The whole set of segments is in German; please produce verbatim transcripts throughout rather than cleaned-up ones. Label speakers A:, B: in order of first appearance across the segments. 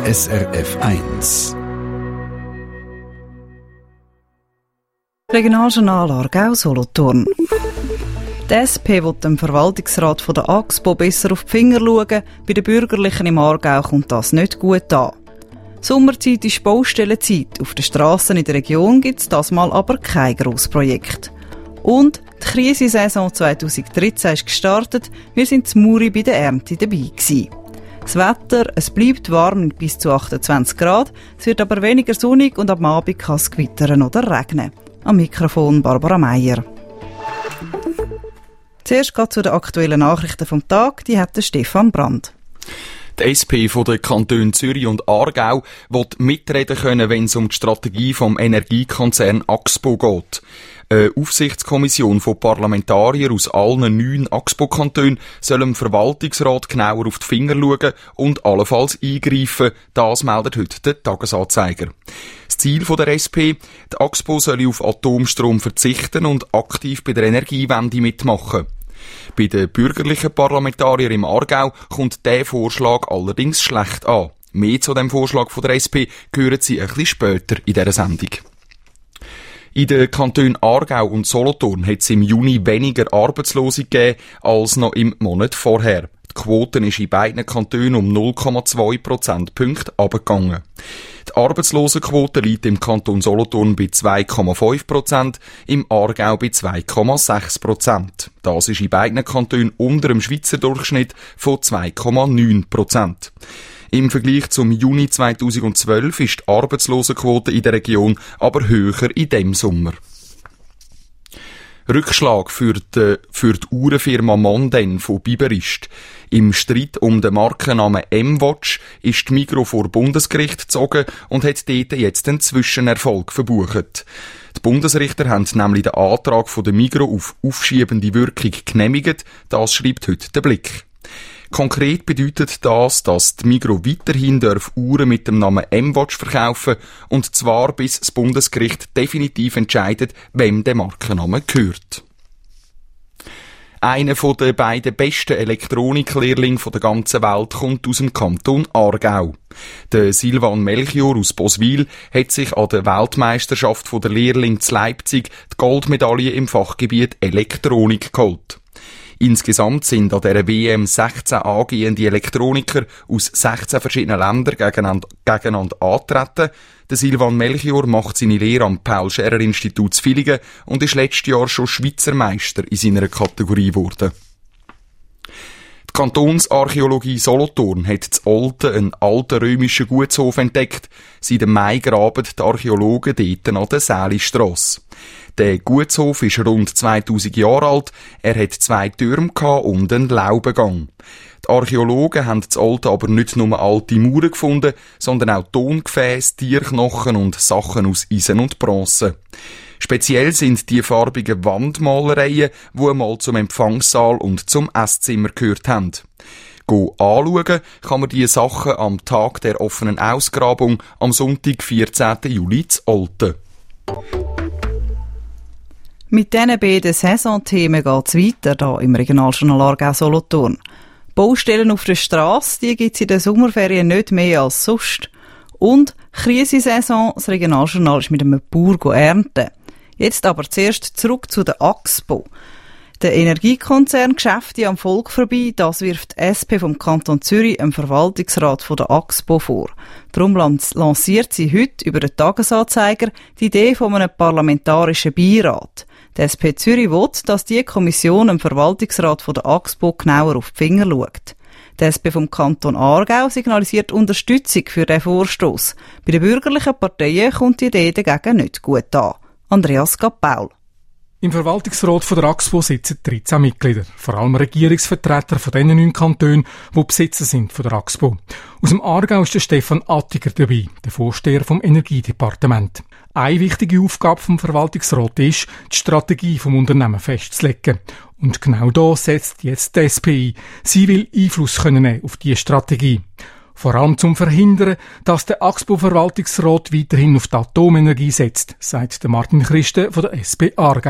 A: S R F eins.
B: Regionaljournal Aargau-Solothurn. Die S P will dem Verwaltungsrat von der A X P O besser auf die Finger schauen. Bei den Bürgerlichen im Aargau kommt das nicht gut an. Sommerzeit ist Baustellenzeit. Auf den Strassen in der Region gibt es das mal aber kein Grossprojekt. Und die Krisensaison zwanzig dreizehn ist gestartet. Wir sind in Muri bei der Ernte dabei gewesen. Das Wetter, es bleibt warm mit bis zu achtundzwanzig Grad. Es wird aber weniger sonnig und am Abend kann es gewittern oder regnen. Am Mikrofon Barbara Meier. Zuerst geht zu den aktuellen Nachrichten vom Tag. Die hat der Stefan Brand.
C: Die S P von den Kantonen Zürich und Aargau will mitreden können, wenn es um die Strategie vom Energiekonzern A X P O geht. Eine Aufsichtskommission von Parlamentariern aus allen neun A X P O-Kantonen soll dem Verwaltungsrat genauer auf die Finger schauen und allenfalls eingreifen. Das meldet heute der Tagesanzeiger. Das Ziel der S P, die A X P O soll auf Atomstrom verzichten und aktiv bei der Energiewende mitmachen. Bei den bürgerlichen Parlamentariern im Aargau kommt dieser Vorschlag allerdings schlecht an. Mehr zu dem Vorschlag von der S P hören Sie ein bisschen später in dieser Sendung. In den Kantonen Aargau und Solothurn hat es im Juni weniger Arbeitslose gegeben als noch im Monat vorher. Die Quote ist in beiden Kantonen um null Komma zwei Prozentpunkte abgegangen. Die Arbeitslosenquote liegt im Kanton Solothurn bei zwei Komma fünf Prozent, im Aargau bei zwei Komma sechs Prozent. Das ist in beiden Kantonen unter dem Schweizer Durchschnitt von zwei Komma neun Prozent. Im Vergleich zum Juni zweitausendzwölf ist die Arbeitslosenquote in der Region aber höher in diesem Sommer. Rückschlag für die, für die Uhrenfirma Monden von Biberist. Im Streit um den Markennamen M-Watch ist die Migros vor Bundesgericht gezogen und hat dort jetzt einen Zwischenerfolg verbucht. Die Bundesrichter haben nämlich den Antrag von der Migros auf aufschiebende Wirkung genehmigt. Das schreibt heute der Blick. Konkret bedeutet das, dass die Migros weiterhin darf Uhren mit dem Namen M-Watch verkaufen, und zwar bis das Bundesgericht definitiv entscheidet, wem der Markenname gehört. Einer von den beiden besten Elektroniklehrlinge der ganzen Welt kommt aus dem Kanton Aargau. Der Silvan Melchior aus Boswil hat sich an der Weltmeisterschaft der Lehrlinge zu Leipzig die Goldmedaille im Fachgebiet Elektronik geholt. Insgesamt sind an dieser W M sechzehn angehende Elektroniker aus sechzehn verschiedenen Ländern gegeneinander, gegeneinander antreten. Der Silvan Melchior macht seine Lehre am Paul-Scherrer-Institut zu Villingen und ist letztes Jahr schon Schweizer Meister in seiner Kategorie geworden. Die Kantonsarchäologie Solothurn hat zu Olten einen alten römischen Gutshof entdeckt. Seit dem Mai graben die Archäologen dort an der Sälistrasse. Der Gutshof ist rund zweitausend Jahre alt. Er hat zwei Türme und einen Laubengang. Die Archäologen haben zu Olten aber nicht nur alte Mauern gefunden, sondern auch Tongefäße, Tierknochen und Sachen aus Eisen und Bronze. Speziell sind die farbigen Wandmalereien, die einmal zum Empfangssaal und zum Esszimmer gehört haben. Go anschauen kann man diese Sachen am Tag der offenen Ausgrabung am Sonntag, vierzehnten Juli zu Olten.
B: Mit diesen beiden Saisonthemen geht es weiter hier im Regionaljournal Aargau-Solothurn. Baustellen auf der Strasse, die gibt es in den Sommerferien nicht mehr als sonst. Und Krisensaison, das Regionaljournal ist mit einem Bauer ernten. Jetzt aber zuerst zurück zu der A X P O. Der Energiekonzern Geschäfte am Volk vorbei, das wirft die S P vom Kanton Zürich im Verwaltungsrat von der A X P O vor. Darum lanciert sie heute über den Tagesanzeiger die Idee von einem parlamentarischen Beirat. Die S P Zürich will, dass die Kommission im Verwaltungsrat von der A X P O genauer auf die Finger schaut. Die S P vom Kanton Aargau signalisiert Unterstützung für diesen Vorstoss. Bei den bürgerlichen Parteien kommt die Idee dagegen nicht gut an. Andreas Gapp-Paul.
D: Im Verwaltungsrat von der A X P O sitzen dreizehn Mitglieder, vor allem Regierungsvertreter von den neun Kantonen, die Besitzer sind von der A X P O. Aus dem Aargau ist der Stefan Attiger dabei, der Vorsteher vom Energiedepartement. Eine wichtige Aufgabe vom Verwaltungsrat ist, die Strategie vom Unternehmen festzulegen. Und genau da setzt jetzt die S P ein. Sie will Einfluss können nehmen auf diese Strategie. Vor allem zum Verhindern, dass der A X P O-Verwaltungsrat weiterhin auf die Atomenergie setzt, sagt der Martin Christen von der S P Aargau.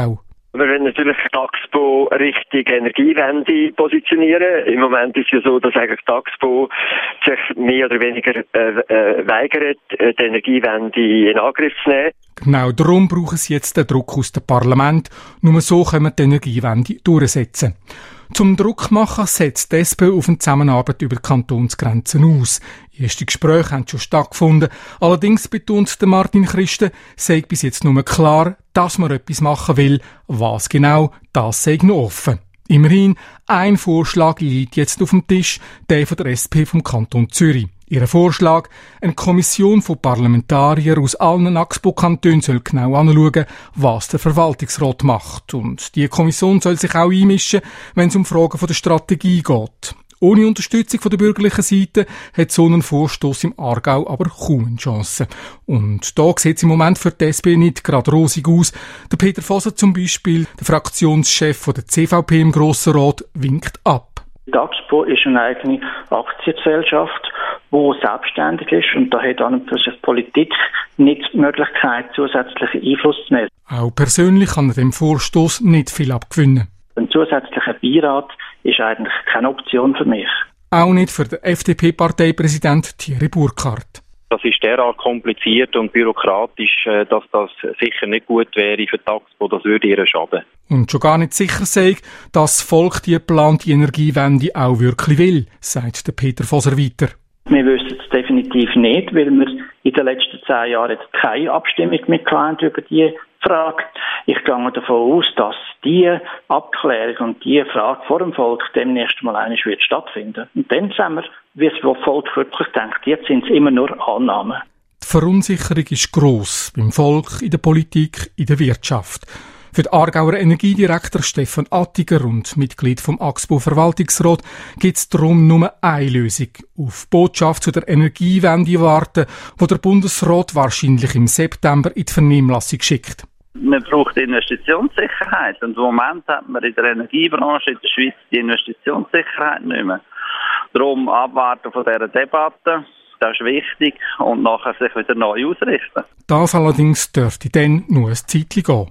E: Wir wollen natürlich die Taxpo Richtung Energiewende positionieren. Im Moment ist es ja so, dass eigentlich die Taxpo sich mehr oder weniger äh, äh, weigert, die Energiewende in Angriff zu nehmen.
D: Genau darum brauchen sie jetzt den Druck aus dem Parlament. Nur so können wir die Energiewende durchsetzen. Zum Druck machen setzt die S P auf eine Zusammenarbeit über die Kantonsgrenzen aus. Erste Gespräche haben schon stattgefunden. Allerdings betont der Martin Christen, sei bis jetzt nur klar, dass man etwas machen will. Was genau, das sei noch offen. Immerhin, ein Vorschlag liegt jetzt auf dem Tisch, der von der S P vom Kanton Zürich. Ihr Vorschlag, eine Kommission von Parlamentariern aus allen A X P O-Kantonen soll genau anschauen, was der Verwaltungsrat macht. Und die Kommission soll sich auch einmischen, wenn es um Fragen von der Strategie geht. Ohne Unterstützung von der bürgerlichen Seite hat so ein Vorstoß im Aargau aber kaum eine Chance. Und da sieht es im Moment für die S P nicht gerade rosig aus. Der Peter Faser zum Beispiel, der Fraktionschef von der C V P im Grossen Rat, winkt ab.
F: Die A X P O ist eine eigene Aktiengesellschaft, die selbstständig ist, und da hat an und für sich die Politik nicht die Möglichkeit, zusätzlichen Einfluss zu nehmen.
D: Auch persönlich kann er dem Vorstoß nicht viel abgewinnen.
F: Ein zusätzlicher Beirat ist eigentlich keine Option für mich.
D: Auch nicht für den F D P-Parteipräsident Thierry Burkhardt.
G: Das ist derart kompliziert und bürokratisch, dass das sicher nicht gut wäre für die A X P O. Das würde ihr schaden.
D: Und schon gar nicht sicher sei, dass das Volk die geplante Energiewende auch wirklich will, sagt der Peter Faser weiter.
F: Wir wissen es definitiv nicht, weil wir in den letzten zehn Jahren jetzt keine Abstimmung mehr hatten über diese Frage. Ich gehe davon aus, dass diese Abklärung und diese Frage vor dem Volk demnächst mal einmal wird stattfinden. Und dann sehen wir, wie es das Volk wirklich denkt. Jetzt sind es immer nur Annahmen.
D: Die Verunsicherung ist gross beim Volk, in der Politik, in der Wirtschaft. Für den Aargauer Energiedirektor Stefan Attiger und Mitglied vom A X P O-Verwaltungsrat gibt es darum nur eine Lösung. Auf die Botschaft zu der Energiewende warten, die der Bundesrat wahrscheinlich im September in die Vernehmlassung schickt.
H: Man braucht Investitionssicherheit. Und im Moment hat man in der Energiebranche in der Schweiz die Investitionssicherheit nicht mehr. Darum abwarten von dieser Debatte. Das ist wichtig. Und nachher sich wieder neu ausrichten.
D: Das allerdings dürfte dann nur ein Zeitchen gehen.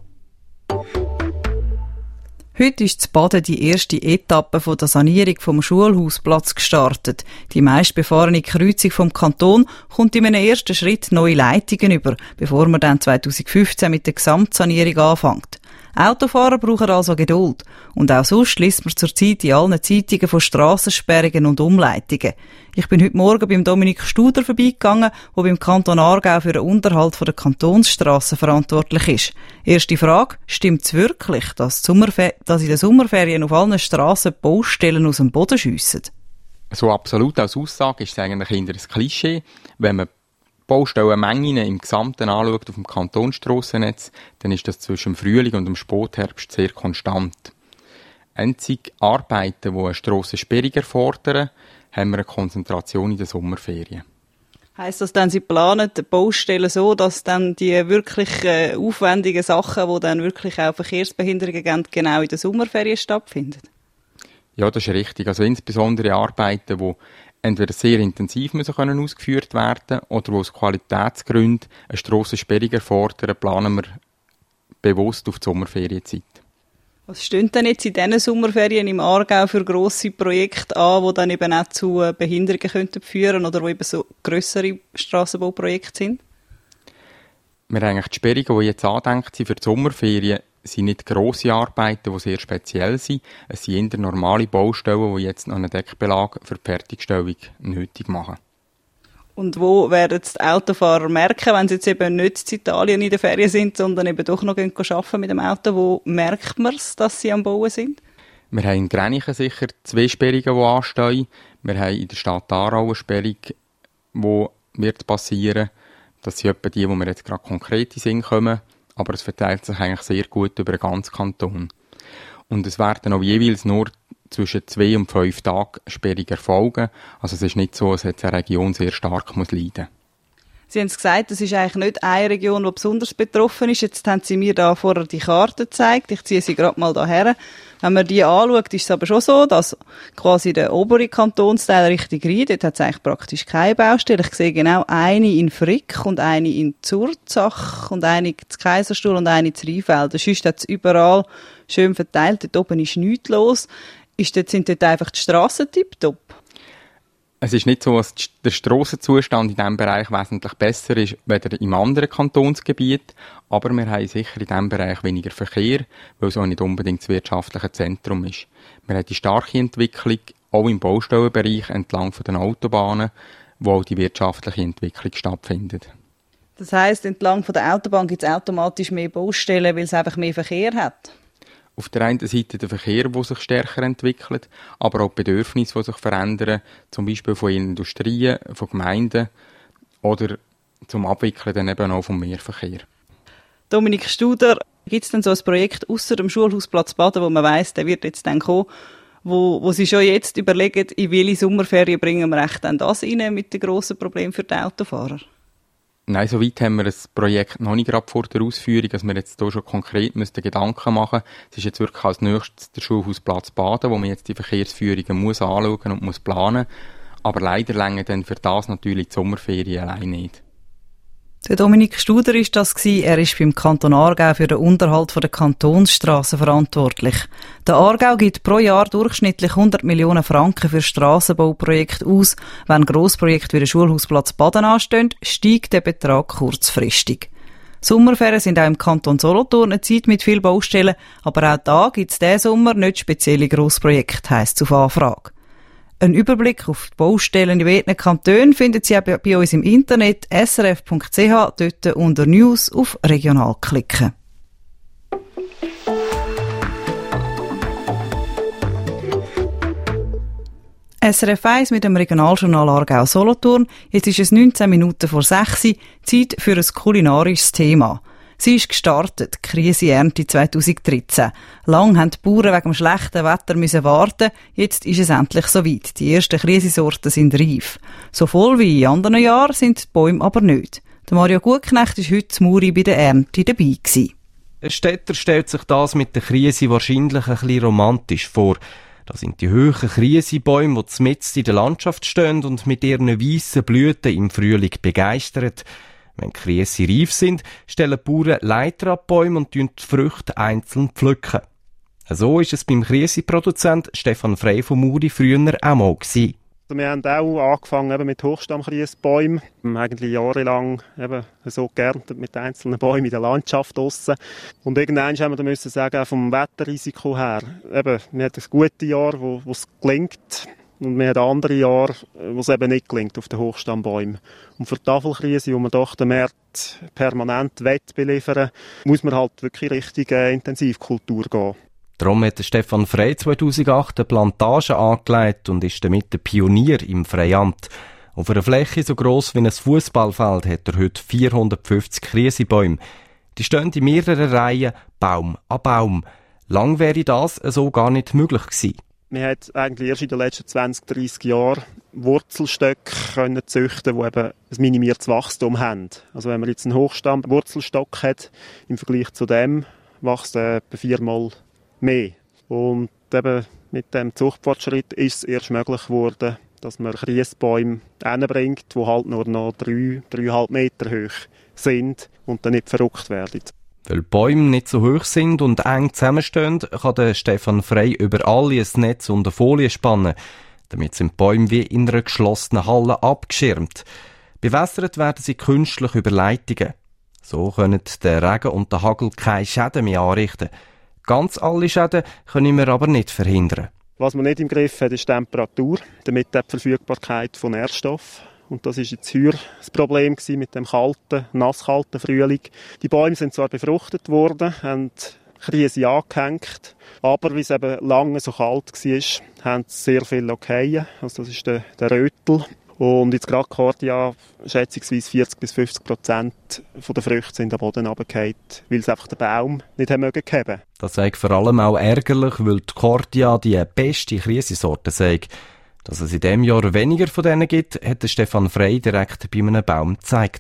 B: Heute ist zu Baden die erste Etappe von der Sanierung vom Schulhausplatz gestartet. Die meistbefahrene Kreuzung vom Kanton kommt in einem ersten Schritt neue Leitungen über, bevor man dann zwanzig fünfzehn mit der Gesamtsanierung anfängt. Autofahrer brauchen also Geduld. Und auch sonst liest man zurzeit in allen Zeitungen von Strassensperrungen und Umleitungen. Ich bin heute Morgen beim Dominik Studer vorbeigegangen, der beim Kanton Aargau für den Unterhalt der Kantonsstrassen verantwortlich ist. Erste Frage, stimmt es wirklich, dass, dass in den Sommerferien auf allen Strassen Baustellen aus dem Boden schiessen?
I: So absolut als Aussage ist es eigentlich eher ein Klischee. Wenn man Baustellenmengen im Gesamten anschaut auf dem Kantonsstrassennetz, dann ist das zwischen dem Frühling und dem Spätherbst sehr konstant. Einzig Arbeiten, die eine Strassensperrung erfordern, haben wir eine Konzentration in den Sommerferien.
B: Heisst das dann, Sie planen die Baustellen so, dass dann die wirklich äh, aufwendigen Sachen, die dann wirklich auch Verkehrsbehinderungen geben, genau in den Sommerferien stattfinden?
I: Ja, das ist richtig. Also insbesondere Arbeiten, die entweder sehr intensiv müssen können ausgeführt werden oder wo aus Qualitätsgründen eine Strassensperrung erfordern, planen wir bewusst auf die Sommerferienzeit.
B: Was stehen denn jetzt in diesen Sommerferien im Aargau für grosse Projekte an, die dann eben auch zu Behinderungen könnten führen oder die eben so grössere Strassenbauprojekte sind?
I: Wir haben eigentlich die Sperrungen, die jetzt angedenkt sind für die Sommerferien, sind nicht grosse Arbeiten, die sehr speziell sind. Es sind eher normale Baustellen, die jetzt noch einen Deckbelag für die Fertigstellung nötig machen.
B: Und wo werden die Autofahrer merken, wenn sie jetzt eben nicht in Italien in den Ferien sind, sondern eben doch noch arbeiten mit dem Auto? Wo merkt man es, dass sie am Bauen sind?
I: Wir haben in Gränichen sicher zwei Sperrungen, die anstehen. Wir haben in der Stadt Aarau eine Sperrung, die wird passieren. Das sind etwa die, die wir jetzt gerade konkret in Sinn kommen. Aber es verteilt sich eigentlich sehr gut über den ganzen Kanton. Und es werden auch jeweils nur zwischen zwei und fünf Tagen Sperrung erfolgen. Also es ist nicht so, dass jetzt eine Region sehr stark muss leiden.
B: Sie haben es gesagt, das ist eigentlich nicht eine Region, die besonders betroffen ist. Jetzt haben Sie mir da vorher die Karte gezeigt. Ich ziehe sie gerade mal daher. Wenn man die anschaut, ist es aber schon so, dass quasi der obere Kantonsteil Richtung Rhein, dort hat es eigentlich praktisch keine Baustelle. Ich sehe genau eine in Frick und eine in Zurzach und eine in Kaiserstuhl und eine in Rheinfeld. Sonst hat es überall schön verteilt. Dort oben ist nichts los. Ist dort, sind dort einfach die Strassen tipptopp?
I: Es ist nicht so, dass der Strassenzustand in diesem Bereich wesentlich besser ist, als im anderen Kantonsgebiet. Aber wir haben sicher in diesem Bereich weniger Verkehr, weil es auch nicht unbedingt das wirtschaftliche Zentrum ist. Wir haben die starke Entwicklung auch im Baustellenbereich entlang von den Autobahnen, wo auch die wirtschaftliche Entwicklung stattfindet.
B: Das heisst, entlang von der Autobahn gibt es automatisch mehr Baustellen, weil es einfach mehr Verkehr hat?
I: Auf der einen Seite der Verkehr, der sich stärker entwickelt, aber auch die Bedürfnisse, die sich verändern, zum Beispiel von Industrien, von Gemeinden oder zum Abwickeln dann eben auch vom Mehrverkehr.
B: Dominik Studer, gibt es denn so ein Projekt ausser dem Schulhausplatz Baden, wo man weiss, der wird jetzt dann kommen, wo, wo Sie schon jetzt überlegen, in welche Sommerferien bringen wir echt dann das rein mit den grossen Problemen für die Autofahrer?
I: Nein, soweit haben wir das Projekt noch nicht gerade vor der Ausführung, dass wir jetzt hier schon konkret müssen Gedanken machen müssen. Es ist jetzt wirklich als nächstes der Schulhausplatz Baden, wo man jetzt die Verkehrsführungen muss anschauen und muss planen. Aber leider länger dann für das natürlich die Sommerferien allein nicht.
B: Der Dominik Studer ist das gewesen. Er ist beim Kanton Aargau für den Unterhalt der Kantonsstrassen verantwortlich. Der Aargau gibt pro Jahr durchschnittlich hundert Millionen Franken für Strassenbauprojekte aus. Wenn Grossprojekte wie der Schulhausplatz Baden anstehen, steigt der Betrag kurzfristig. Sommerferien sind auch im Kanton Solothurn eine Zeit mit vielen Baustellen, aber auch da gibt es diesen Sommer nicht spezielle Grossprojekte, heisst es auf Anfrage. Ein Überblick auf die Baustellen in beiden Kantonen finden Sie auch bei uns im Internet s r f punkt c h, dort unter News auf Regional klicken. S R F eins mit dem Regionaljournal Aargau Solothurn. Jetzt ist es neunzehn Minuten vor sechs Uhr, Zeit für ein kulinarisches Thema. Sie ist gestartet, die Krisenernte zwanzig dreizehn. Lang haben die Bauern wegen dem schlechten Wetter müssen warten. Jetzt ist es endlich soweit. Die ersten Krisensorten sind reif. So voll wie in anderen Jahren sind die Bäume aber nicht. Der Mario Gutknecht war heute in Muri bei der Ernte dabei gewesen.
J: Ein Städter stellt sich das mit der Krise wahrscheinlich ein bisschen romantisch vor. Das sind die hohen Krisenbäume, die mitten in der Landschaft stehen und mit ihren weissen Blüten im Frühling begeistern. Wenn die Kriese reif sind, stellen die Bauern Leiter an die Bäume und die Früchte einzeln pflücken. So ist es beim Krisenproduzent Stefan Frey von Muri früher auch mal gewesen.
K: Wir haben auch angefangen eben mit Hochstammkriesbäumen. Wir haben eigentlich jahrelang eben so geerntet mit einzelnen Bäumen in der Landschaft draussen. Und irgendwann haben wir dann müssen sagen, vom Wetterrisiko her, eben, wir hatten ein gutes Jahr, wo, wo es gelingt. Und wir haben andere Jahre, wo es eben nicht gelingt auf den Hochstammbäumen. Und für die Tafelkrise, wo man doch den Markt permanent beliefern will, muss man halt wirklich richtig äh, Intensivkultur gehen.
J: Darum hat Stefan Frey zweitausendacht eine Plantage angelegt und ist damit der Pionier im Freyamt. Auf einer Fläche so gross wie ein Fußballfeld hat er heute vierhundertfünfzig Krisenbäume. Die stehen in mehreren Reihen, Baum an Baum. Lang wäre das so gar nicht möglich gewesen.
K: Wir haben eigentlich erst in den letzten zwanzig, dreissig Jahren Wurzelstöcke können züchten, die eben ein minimiertes Wachstum haben. Also wenn man jetzt einen Hochstamm-Wurzelstock hat, im Vergleich zu dem wächst er etwa viermal mehr. Und eben mit dem Zuchtfortschritt ist es erst möglich geworden, dass man Kriesbäume hinbringt, die halt nur noch drei, dreieinhalb Meter hoch sind und dann nicht verrückt werden.
J: Weil die Bäume nicht so hoch sind und eng zusammenstehen, kann der Stefan Frey über alle ein Netz und eine Folie spannen. Damit sind die Bäume wie in einer geschlossenen Halle abgeschirmt. Bewässert werden sie künstlich über Leitungen. So können der Regen und der Hagel keine Schäden mehr anrichten. Ganz alle Schäden können wir aber nicht verhindern.
K: Was man nicht im Griff hat, ist die Temperatur, damit die Verfügbarkeit von Nährstoffen. Und das war jetzt heuer das Problem mit dem kalten, nasskalten Frühling. Die Bäume sind zwar befruchtet worden, haben Krise angehängt, aber weil es eben lange so kalt war, haben sie sehr viel Lokeien. Also das ist der, der Rötel. Und jetzt gerade Kordia, schätzungsweise vierzig bis fünfzig Prozent der Früchte sind am Boden runtergefallen, weil es einfach den Baum nicht haben mögen geben.
J: Das sei vor allem auch ärgerlich, weil die Kordia die beste Krisensorte sei. Dass es in diesem Jahr weniger von denen gibt, hat Stefan Frey direkt bei einem Baum gezeigt.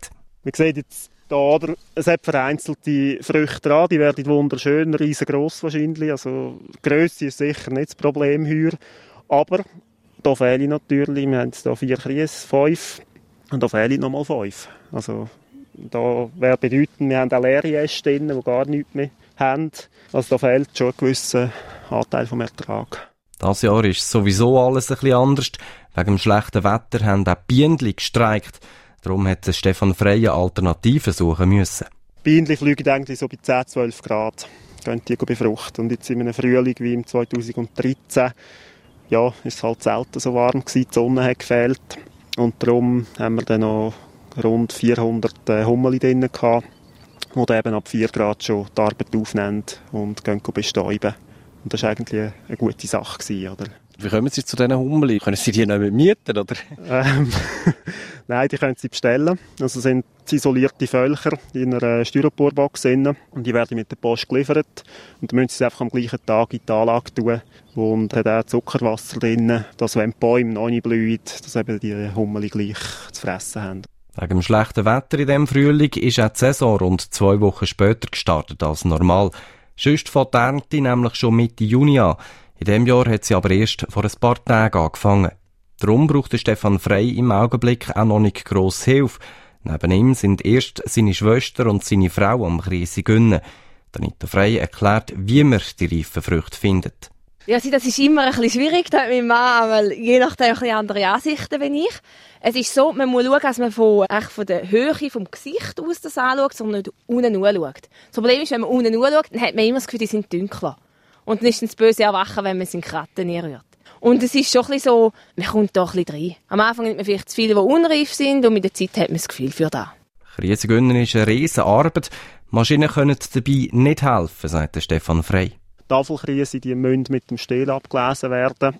K: Man sieht jetzt da, oder, es hat vereinzelte Früchte dran, die werden wunderschön, riesengroß wahrscheinlich. Also Grösse ist sicher nicht das Problem hier. Aber da fehlen natürlich, wir haben jetzt hier vier Kriese, fünf, und da fehlen nochmal fünf. Also da wäre bedeutend, wir haben auch leere Äste drin, die gar nichts mehr haben. Also da fehlt schon ein gewisser Anteil vom Ertrag.
J: Dieses Jahr ist sowieso alles ein bisschen anders. Wegen dem schlechten Wetter haben auch Bienen gestreikt. Darum hat Stefan Frey eine Alternative suchen müssen.
K: Bienen fliegen eigentlich so bei zehn, zwölf Grad. Gehen die befruchten. Und jetzt in einem Frühling wie im zweitausenddreizehn, ja, ist es halt selten so warm gewesen. Die Sonne hat gefehlt. Und darum haben wir dann noch rund vierhundert äh, Hummeln drin gehabt, die eben ab vier Grad schon die Arbeit aufnehmen und gehen bestäuben. Und das war eigentlich eine, eine gute Sache gewesen, oder?
J: Wie kommen Sie zu diesen Hummeln? Können Sie die nicht mehr mieten, oder?
K: Ähm, Nein, die können Sie bestellen. Also sind isolierte Völker in einer Styroporbox drin und die werden mit der Post geliefert. Und dann müssen Sie sie einfach am gleichen Tag in die Anlage tun. Und hat auch Zuckerwasser drin, dass wenn die Bäume noch nicht blühen, dass eben die Hummeln gleich zu fressen haben.
J: Wegen dem schlechten Wetter in diesem Frühling ist auch die Saison rund zwei Wochen später gestartet als normal. Sonst fängt die Ernte nämlich schon Mitte Juni an. In diesem Jahr hat sie aber erst vor ein paar Tagen angefangen. Darum braucht Stefan Frey im Augenblick auch noch nicht grosse Hilfe. Neben ihm sind erst seine Schwester und seine Frau am Krise gönnen. Anita Frey erklärt, wie man die reifen Früchte findet.
L: Ja, das ist immer ein bisschen schwierig, da hat mein Mann, weil je nachdem ein bisschen andere Ansichten wie ich. Es ist so, man muss schauen, dass man von, von der Höhe vom Gesicht aus das anschaut, sondern nicht unten anschaut. Das Problem ist, wenn man unten anschaut, dann hat man immer das Gefühl, die sind dunkler. Und dann ist das Böse erwachen, wenn man es in Kratten rührt. Und es ist schon ein bisschen so, man kommt da ein bisschen rein. Am Anfang nimmt man vielleicht zu viele, die unreif sind, und mit der Zeit hat man das Gefühl für das.
J: Krisengönnen ist eine riesen Arbeit. Maschinen können dabei nicht helfen, sagt Stefan Frey.
K: Tafelkrise, die müssen mit dem Stiel abgelesen werden.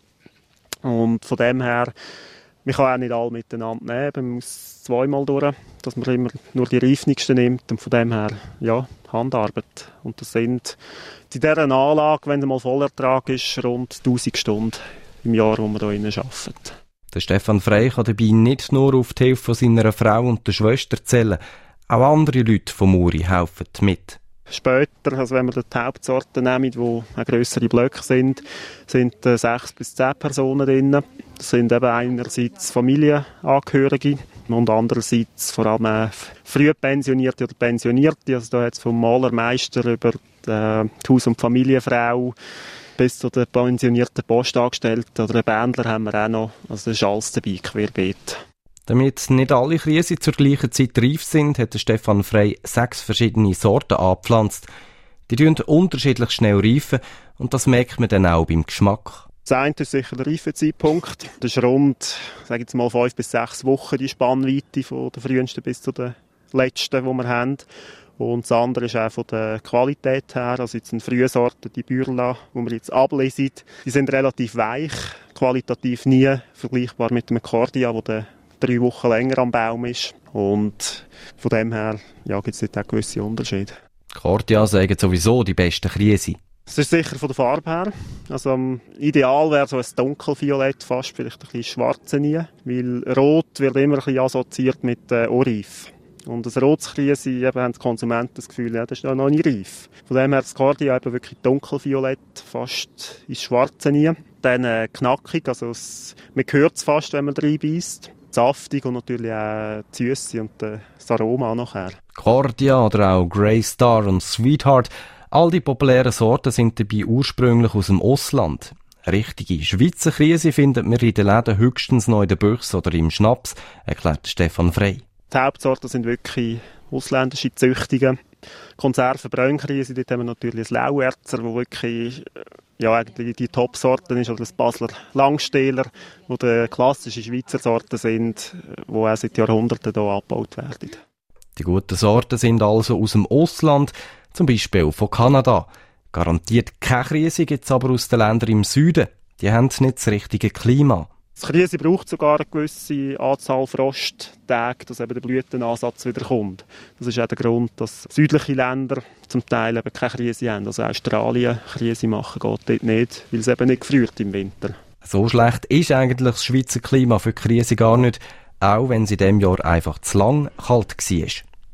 K: Und von dem her, man kann auch nicht alle miteinander nehmen. Man muss zweimal durch, dass man immer nur die reifnigsten nimmt. Und von dem her, ja, Handarbeit. Und das sind in dieser Anlage, wenn es mal Vollertrag ist, rund tausend Stunden im Jahr, wo wir hier arbeiten.
J: Der Stefan Frey kann dabei nicht nur auf die Hilfe von seiner Frau und der Schwester zählen. Auch andere Leute vom Muri helfen mit.
K: Später, also wenn wir die Hauptsorten nehmen, die auch grössere Blöcke sind, sind äh, sechs bis zehn Personen drin. Das sind eben einerseits Familienangehörige und andererseits vor allem äh, Frühpensionierte oder Pensionierte. Also da hat es vom Malermeister über die äh, Haus- und Familienfrau bis zu den pensionierten Postangestellten oder den Bändler haben wir auch noch. Also das ist alles dabei, querbeet.
J: Damit nicht alle Krisen zur gleichen Zeit reif sind, hat Stefan Frey sechs verschiedene Sorten angepflanzt. Die reifen unterschiedlich schnell reifen und das merkt man dann auch beim Geschmack.
K: Das eine ist sicher der Reifezeitpunkt. Das ist rund, sage ich jetzt mal, fünf bis sechs Wochen die Spannweite von der frühesten bis zu der letzten, die wir haben. Und das andere ist auch von der Qualität her. Also jetzt eine frühe Sorte, die Bürla, die wir jetzt ablesen, die sind relativ weich, qualitativ nie vergleichbar mit dem Cordia, wo der drei Wochen länger am Baum ist. Und von dem her ja, gibt es dort auch gewisse Unterschiede.
J: Cordia sagen sowieso die besten Krise.
K: Es ist sicher von der Farbe her. Also um, ideal wäre so ein dunkelviolett, fast vielleicht ein bisschen schwarze nie. Weil Rot wird immer ein bisschen assoziiert mit äh, Oreif. Und das rotes Krise, eben haben die Konsumenten das Gefühl, ja, das ist noch nicht reif. Von dem her ist das Cordia eben wirklich dunkelviolett, fast ins Schwarze nie. Dann äh, knackig, also es, man hört es fast, wenn man reinbeißt. Saftig und natürlich auch die Süße und äh, das Aroma auch nachher.
J: Cordia oder auch Grey Star und Sweetheart, all die populären Sorten sind dabei ursprünglich aus dem Ausland. Eine richtige Schweizer Krise findet man in den Läden höchstens noch in der Büchse oder im Schnaps, erklärt Stefan Frey.
K: Die Hauptsorten sind wirklich ausländische Züchtungen. Konserven, Braunkrise, dort haben wir natürlich das Lauerzer, wo wirklich ja, eigentlich die Top-Sorten ist, oder das Basler Langstähler, wo die klassischen Schweizer Sorten sind, die auch seit Jahrhunderten hier abgebaut werden.
J: Die guten Sorten sind also aus dem Ausland, zum Beispiel von Kanada. Garantiert keine Krise gibt es aber aus den Ländern im Süden. Die haben nicht das richtige Klima.
K: Das Krise braucht sogar eine gewisse Anzahl Frosttage, dass eben der Blütenansatz wieder kommt. Das ist auch der Grund, dass südliche Länder zum Teil eben keine Krise haben. Also Australien Krise machen geht dort nicht, weil es eben nicht gefriert im Winter.
J: So schlecht ist eigentlich das Schweizer Klima für die Krise gar nicht, auch wenn es in diesem Jahr einfach zu lang kalt war.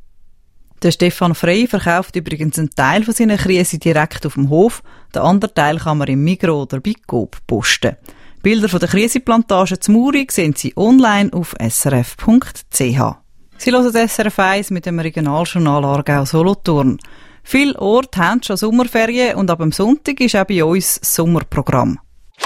B: Der Stefan Frey verkauft übrigens einen Teil von seiner Krise direkt auf dem Hof, den anderen Teil kann man im Migros oder bei Coop posten. Bilder von der Kriseplantage zu Muri sehen Sie online auf s r f punkt c h. Sie hören S R F eins mit dem Regionaljournal Aargau Solothurn. Viele Orte haben schon Sommerferien und ab dem Sonntag ist auch bei uns das Sommerprogramm.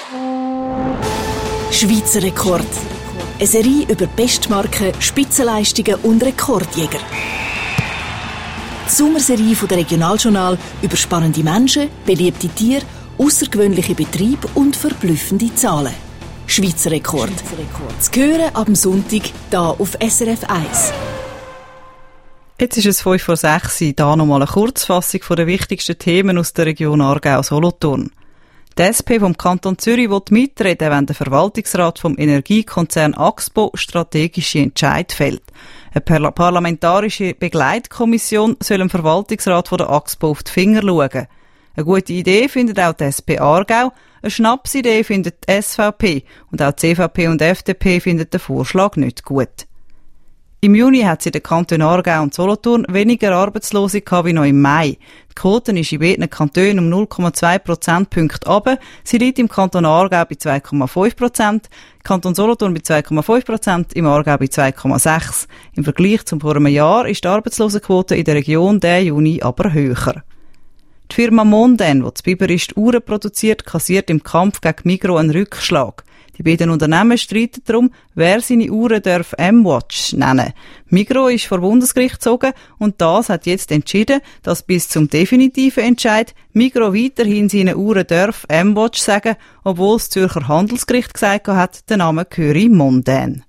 M: Schweizer Rekord. Eine Serie über Bestmarken, Spitzenleistungen und Rekordjäger. Die Sommerserie von der Regionaljournal über spannende Menschen, beliebte Tiere, außergewöhnliche Betriebe und verblüffende Zahlen. Schweizer Rekord. Zu hören ab dem Sonntag hier auf S R F eins.
B: Jetzt ist es fünf vor sechs, hier nochmal eine Kurzfassung der wichtigsten Themen aus der Region Aargau-Solothurn. Die S P vom Kanton Zürich will mitreden, wenn der Verwaltungsrat vom Energiekonzern Axpo strategische Entscheid fällt. Eine parlamentarische Begleitkommission soll dem Verwaltungsrat von der Axpo auf die Finger schauen. Eine gute Idee findet auch die S P Aargau, eine Schnapsidee findet die S V P und auch die C V P und F D P finden den Vorschlag nicht gut. Im Juni hat sie in den Kantonen Aargau und Solothurn weniger Arbeitslose gehabt wie noch im Mai. Die Quote ist in beiden Kantonen um null Komma zwei Prozentpunkte runter. Sie liegt im Kanton Aargau bei zwei Komma fünf Prozent, Kanton Solothurn bei zwei Komma fünf Prozent, im Aargau bei zwei Komma sechs. Im Vergleich zum vor einem Jahr ist die Arbeitslosenquote in der Region diesen Juni aber höher. Die Firma Mondan, die zu Biberist Uhren produziert, kassiert im Kampf gegen Migros einen Rückschlag. Die beiden Unternehmen streiten darum, wer seine Uhren darf M-Watch nennen. Migros ist vor Bundesgericht gezogen und das hat jetzt entschieden, dass bis zum definitiven Entscheid Migros weiterhin seine Uhren darf M-Watch sagen, obwohl das Zürcher Handelsgericht gesagt hat, der Name gehöre Mondan.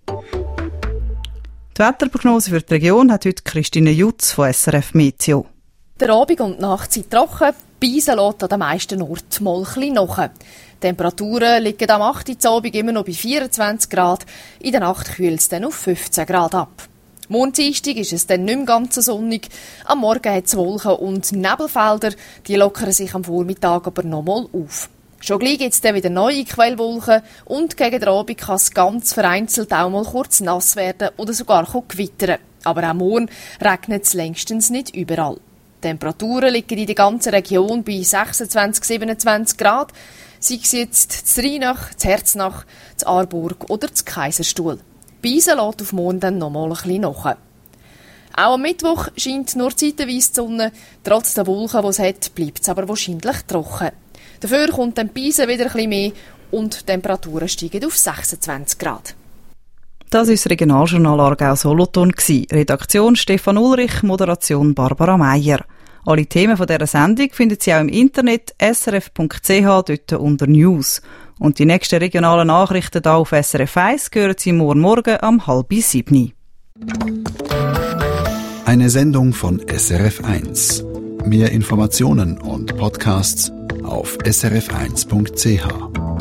B: Die Wetterprognose für die Region hat heute Christine Jutz von S R F Meteo.
N: Der Abend und die Nacht sind trocken, Beisen lässt an den meisten Orten mal ein bisschen nach. Die Temperaturen liegen am acht Uhr Abend immer noch bei vierundzwanzig Grad, in der Nacht kühlt es dann auf fünfzehn Grad ab. Montag ist es dann nicht mehr ganz so sonnig, am Morgen hat es Wolken und Nebelfelder, die lockern sich am Vormittag aber nochmal auf. Schon gleich gibt es dann wieder neue Quellwolken und gegen den Abend kann es ganz vereinzelt auch mal kurz nass werden oder sogar gewittern. Aber auch morgen regnet es längstens nicht überall. Die Temperaturen liegen in der ganzen Region bei sechsundzwanzig, siebenundzwanzig Grad, sei es jetzt zu Rheinach, zu Herznach, zu Aarburg oder zu Kaiserstuhl. Beisen lässt auf morgen dann noch mal ein bisschen nach. Auch am Mittwoch scheint nur zeitweise die Sonne. Trotz der Wolken, die es hat, bleibt es aber wahrscheinlich trocken. Dafür kommt dann Beisen wieder ein bisschen mehr und die Temperaturen steigen auf sechsundzwanzig Grad.
B: Das ist das Regionaljournal Aargau-Solothurn. Redaktion Stefan Ulrich, Moderation Barbara Meier. Alle Themen von dieser Sendung finden Sie auch im Internet s r f punkt c h, dort unter News. Und die nächsten regionalen Nachrichten hier auf S R F eins hören Sie morgen Morgen um halb sieben.
A: Eine Sendung von S R F eins. Mehr Informationen und Podcasts auf s r f eins punkt c h.